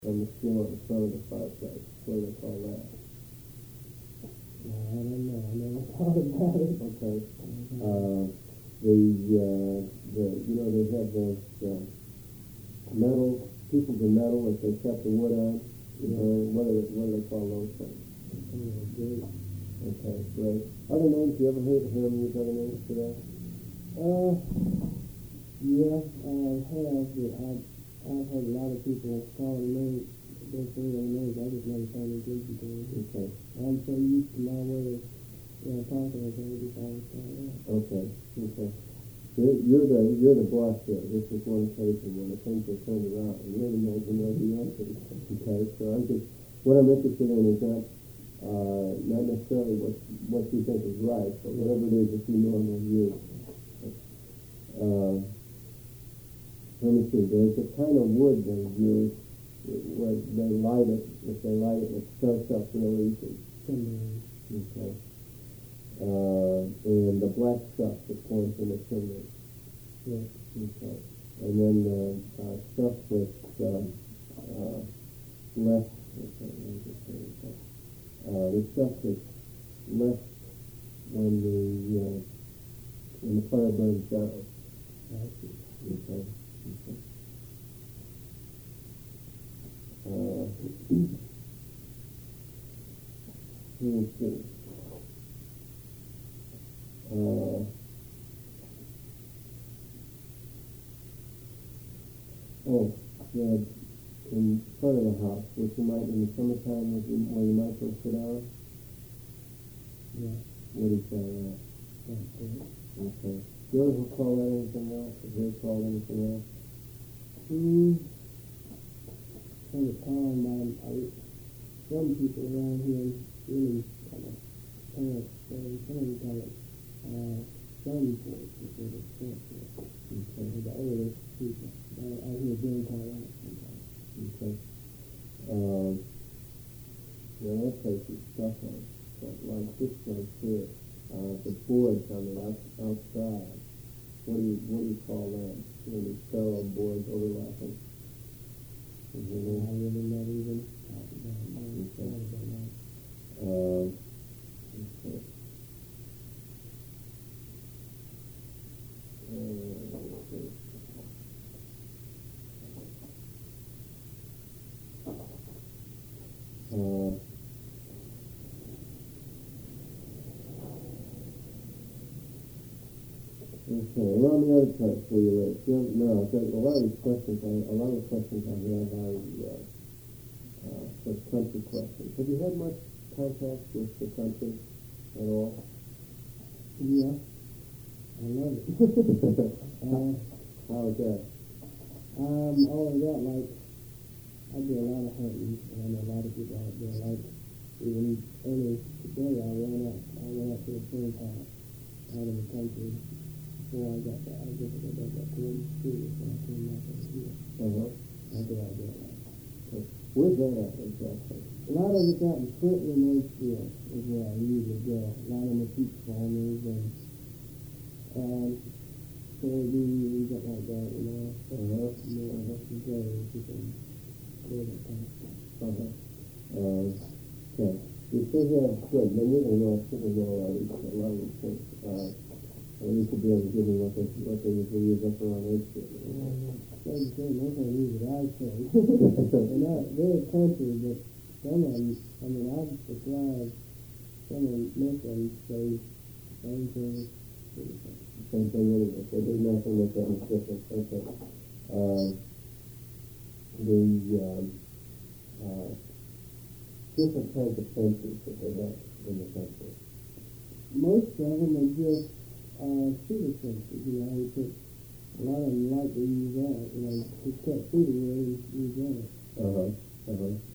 on the skillet in front of the fireplace. What do they call that? I don't know. I never thought about it. Okay. They have those metal pieces of metal that they set the wood on. What do they call those things? Okay, great. Other names? You ever hear them use other names for that? Yeah, I have. But I've heard a lot of people call them names. Those names. I just never found them good to them. Okay. I'm so used to my way of talking with them. Just always call that. Okay. You're the boss here. This is one occasion when the things are turned around, and you're the man who knows the answers. Okay, so what I'm interested in is not necessarily what you think is right, but whatever it is that you normally use. Let me see. There's a kind of wood they use where they light it. If they light it, it starts up real easy. Okay. And the black stuff that forms in the chimney. Yeah. Okay. And then stuff that's left. The stuff that's left when the fire burns down. Okay. Let me see. In front of the house, which you might, in the summertime, where you might go sit down. Yeah. What do you call that? Okay. Do you ever call that anything else? Have you ever called anything else? From the time, some people around here really kind of parents, some of them call it sun porch instead of front porch. Okay. The older people. I hear them call that sometimes. Okay. That place is stuck on. But like this place here, the boards on the outside. What do you call them? These parallel boards overlapping. I really not even talking about okay. Okay, around the other place where you live. No, a lot of the questions I have are for country questions. Have you had much contact with the country at all? Yeah, I love it. How is that? All of that, like, I do a lot of hunting, and I know a lot of people out there, like, even earlier today, I went out to a friend's house out in the country. Before I got that, I guess I got that 42 when I came out here. I go out there a lot. Where's that at exactly? A lot of it's out in Clinton and Edgefield is where I usually go. A lot of the peach farmers and soybeans, stuff like that, you know. Okay. You say here, good. Then you're going to know a lot of these things. You could be able to give me what they usually use up around Edgefield. Most of them use it, I say. They're a country, but some of them, I've surprised some of them, most of them say the same thing. Same thing anyway. So there's nothing that is different. Okay. Different kinds of fences that they have in the country. Most of them are just cedar fences, you put a lot of them like to use that, to cut cedar wood and use that.